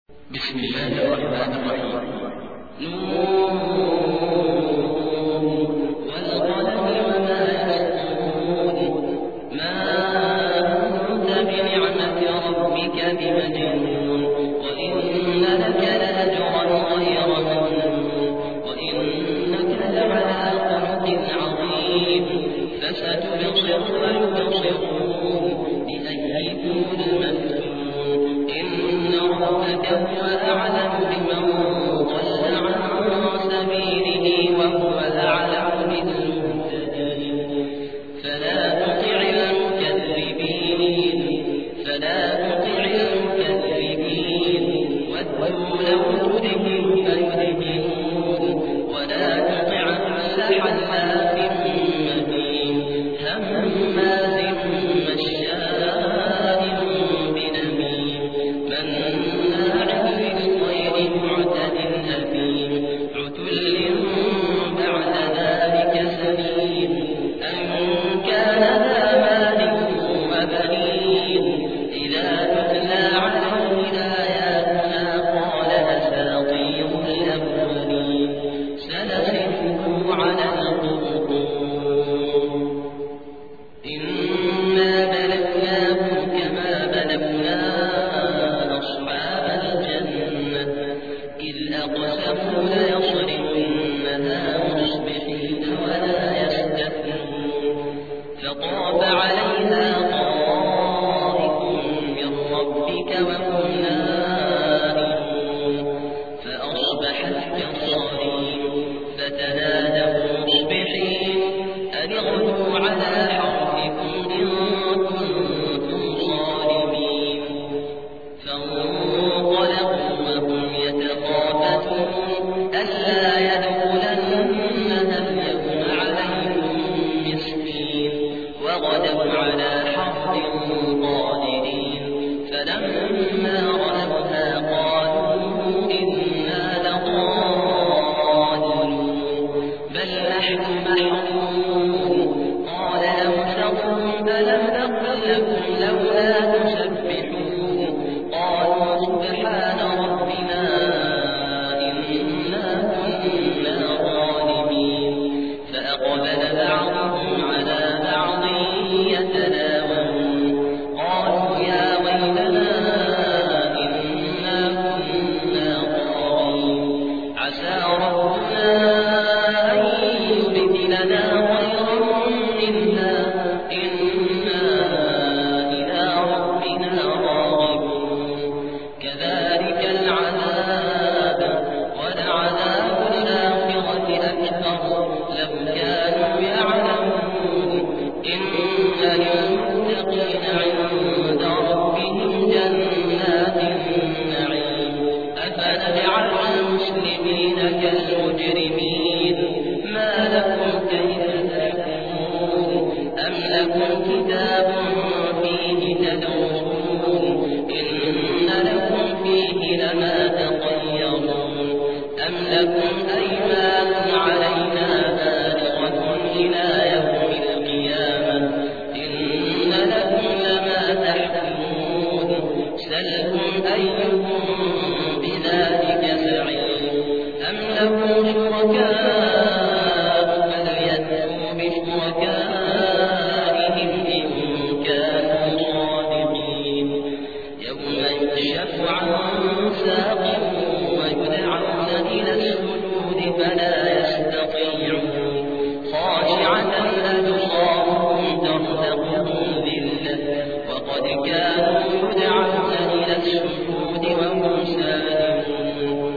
بسم الله الرحمن الرحيم. والقلم وما يسطرون. ما أنت بنعمة ربك بمجنون. وإن لك لأجرا غير ممنون. وإنك لعلى خلق عظيم. فستبصر ويبصرون بأيكم المفتون. إن ربك هو أعلم بمن ضل عن سبيله وهو أعلم بالمهتدين. فلا تطع المكذبين ودوا لو تدهن فيدهنون. ولا تطع كل حلاف مهين هماز مشاء بنميم مناع للخير معتد أثيم عتل بعد ذلك سليم أن كان ذا مال وبنين. إذا تتلى عليه آياتنا قال أساطير الأولين سنسمه على الخرطوم. إنا بلوناهم كما بلونا أصحاب الجنة إذ أقسموا ليصرمنها مصبحين ولا يستثنون. فطاف عليها طائف من ربك وهم نائمون فأصبحت كالصريم. فتنادوا مصبحين أن اغدوا على حرثكم إن كنتم صارمين. فانطلقوا وهم يتخافتون ألا يدخلنها اليوم عليكم مسكين. وغدوا على حرد قادرين. فلما رأوها قالوا إنا لضالون بل نحن محرومون. قال لم تقم ألم أقل لكم لولا تسبحون. قالوا سبحان ربنا إنا كنا ظالمين. فأقبل بعضهم على بعض يتلاومون. قالوا يا ويلنا إنا كنا طاغين. عسى ربنا أن يبدلنا خيرا منا إنا إلى ربنا راغبون. كذلك العذاب ولعذاب الآخرة أكبر لو كانوا يعلمون. إن للمتقين عند ربهم جنات النعيم. أفنجعل المسلمين كالمجرمين ما لكم كيف تحكمون. أم لكم كتاب فيه تدرسون إن لكم فيه لما تخيرون. أم لكم أيمان علينا بالغة إلى يوم القيامة إن لكم لما تحكمون. سلهم أيهم بذلك زعيم. أم لهم شركاء فليأتوا بشركائهم إن كانوا صادقين. يوم يكشف عن ساق ويدعون إلى السجود فلا يستطيعون. خاشعة أبصارهم ترهقهم ذلة وقد كانوا يدعون إلى السجود وهم سالمون.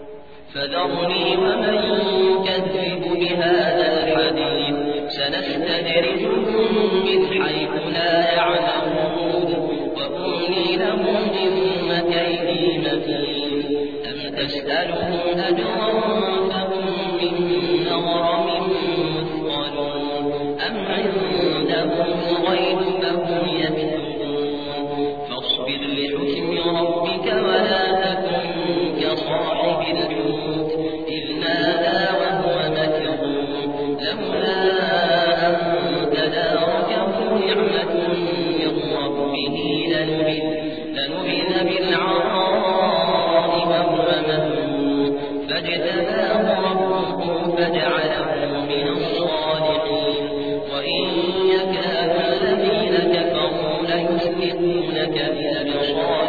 فذرني ومن يكذب بهذا الحديث سنستدرجهم من حيث لا يعلمون. وأملي لهم إن كيدي متين. أم تسألهم أجرا فهم من مغرم مثقلون. أم عندهم الغيب فهم يكتبون. فاصبر لحكم ربك ولا تكن كصاحب الحوت إذ نادى وهو مكظوم. لولا أن تداركه نعمة من ربه لنبذ بالعراء بالأبصار